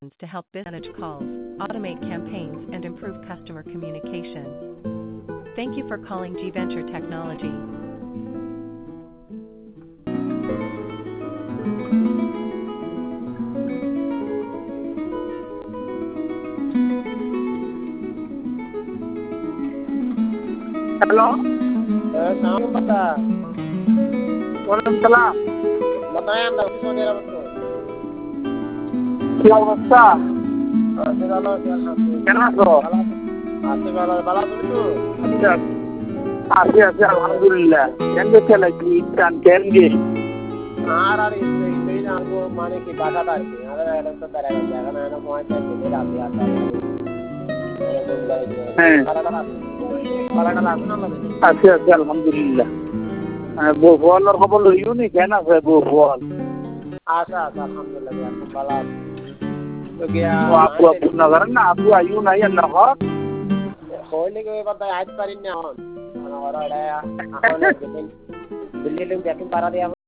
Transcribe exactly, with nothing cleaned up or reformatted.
to help manage calls, automate campaigns, and improve customer communication. Thank you for calling G Venture Technology. Hello, সালাম বাতা ওয়ালাইকুম সালাম। বাতায় আমরা Saudi আরব তো কি অবস্থা? আছে ভালো আছে আলহামদুলিল্লাহ। কেমন আছো? আছে ভালো ভালো আছো তো? আচ্ছা, আছি আছি আলহামদুলিল্লাহ। কেন দেখতে লাগি ইনকাম কেন গে? আর আর এই এই নাগো মানে কি বাধা আছে আর এটা তো বেড়ে গেছে এখন এনে পয়েন্ট আছে যে রাতে আসা হ্যাঁ ভাড়াটা ভাড়াটা লাগবে না লাগে আছি আছি আলহামদুলিল্লাহ। বউ বলার খবর লইও নি কেন আছে বউ বল? আচ্ছা আচ্ছা আলহামদুলিল্লাহ এখন ভালো আছে তো গিয়া ও আপু আপু না করেন না আপু আইও নাই না হক হইলে কি এবার তাই আইতে পারিনি এখন মানে ওরা এটা এখন দিল্লি দিল্লি দেখুন পারা দিয়া